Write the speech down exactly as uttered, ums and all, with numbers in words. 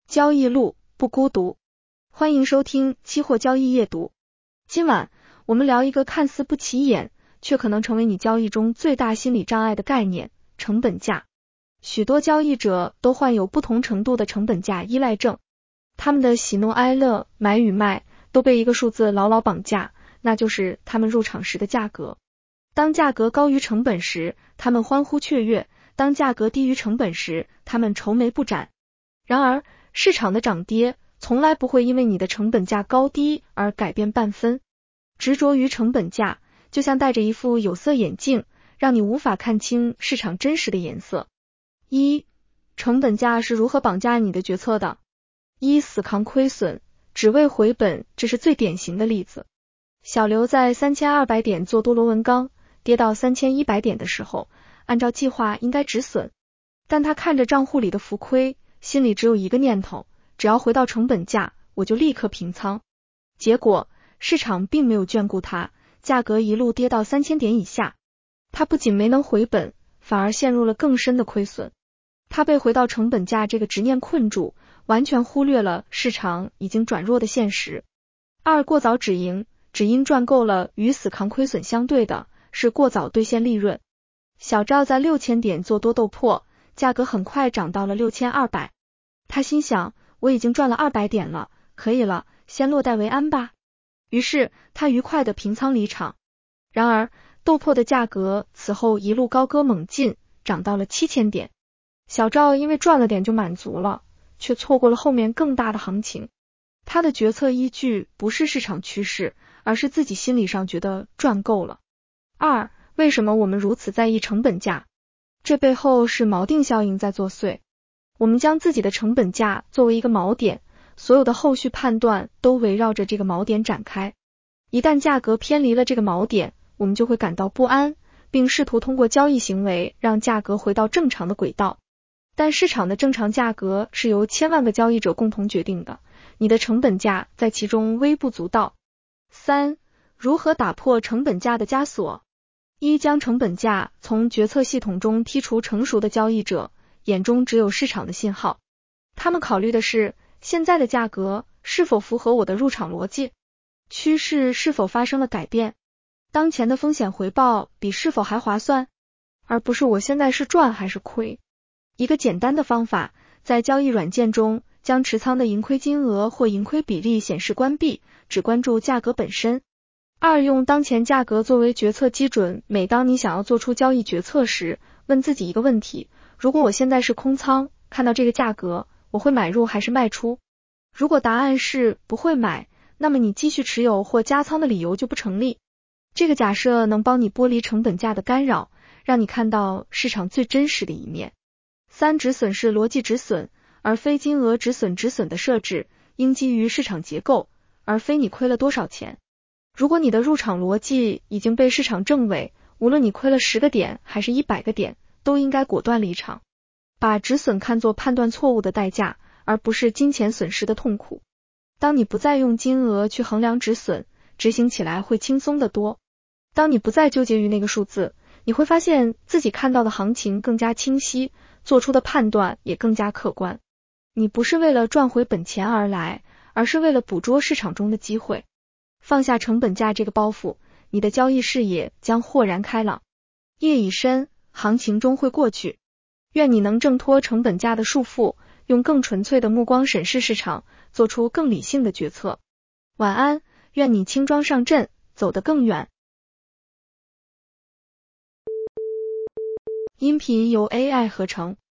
交易路不孤独，欢迎收听期货交易夜读。今晚我们聊一个看似不起眼，却可能成为你交易中最大心理障碍的概念——成本价。许多交易者都患有不同程度的成本价依赖症，他们的喜怒哀乐、买与卖都被一个数字牢牢绑架，那就是他们入场时的价格。当价格高于成本时，他们欢呼雀跃；当价格低于成本时，他们愁眉不展。然而，市场的涨跌从来不会因为你的成本价高低而改变半分。执着于成本价，就像戴着一副有色眼镜，让你无法看清市场真实的颜色。一、成本价是如何绑架你的决策的？一、死扛亏损，只为回本，这是最典型的例子。小刘在三千二百点做多螺纹钢，跌到三千一百点的时候，按照计划应该止损，但他看着账户里的浮亏，心里只有一个念头，只要回到成本价，我就立刻平仓。结果市场并没有眷顾他，价格一路跌到三千点以下，他不仅没能回本，反而陷入了更深的亏损。他被回到成本价这个执念困住，完全忽略了市场已经转弱的现实。二、过早止盈，只因赚够了，与死扛亏损相对的是过早兑现利润。小赵在六千点做多豆粕，价格很快涨到了六千二百，他心想，我已经赚了二百点了，可以了，先落袋为安吧。于是他愉快的平仓离场。然而豆粕的价格此后一路高歌猛进，涨到了七千点。小赵因为赚了点就满足了，却错过了后面更大的行情。他的决策依据不是市场趋势，而是自己心理上觉得赚够了。二、为什么我们如此在意成本价？这背后是锚定效应在作祟。我们将自己的成本价作为一个锚点，所有的后续判断都围绕着这个锚点展开。一旦价格偏离了这个锚点，我们就会感到不安，并试图通过交易行为让价格回到正常的轨道。但市场的正常价格是由千万个交易者共同决定的，你的成本价在其中微不足道。三、如何打破成本价的枷锁？一、将成本价从决策系统中剔除。成熟的交易者眼中只有市场的信号，他们考虑的是现在的价格是否符合我的入场逻辑，趋势是否发生了改变，当前的风险回报比是否还划算，而不是我现在是赚还是亏。一个简单的方法，在交易软件中将持仓的盈亏金额或盈亏比例显示关闭，只关注价格本身。二、用当前价格作为决策基准，每当你想要做出交易决策时，问自己一个问题，如果我现在是空仓，看到这个价格，我会买入还是卖出？如果答案是不会买，那么你继续持有或加仓的理由就不成立。这个假设能帮你剥离成本价的干扰，让你看到市场最真实的一面。三、止损是逻辑止损，而非金额止损。止损的设置应基于市场结构，而非你亏了多少钱。如果你的入场逻辑已经被市场证伪，无论你亏了十个点还是一百个点，都应该果断离场。把止损看作判断错误的代价，而不是金钱损失的痛苦。当你不再用金额去衡量止损，执行起来会轻松得多。当你不再纠结于那个数字，你会发现自己看到的行情更加清晰，做出的判断也更加客观。你不是为了赚回本钱而来，而是为了捕捉市场中的机会。放下成本价这个包袱，你的交易视野将豁然开朗。夜已深，行情终会过去。愿你能挣脱成本价的束缚，用更纯粹的目光审视市场，做出更理性的决策。晚安，愿你轻装上阵，走得更远。音频由 A I 合成。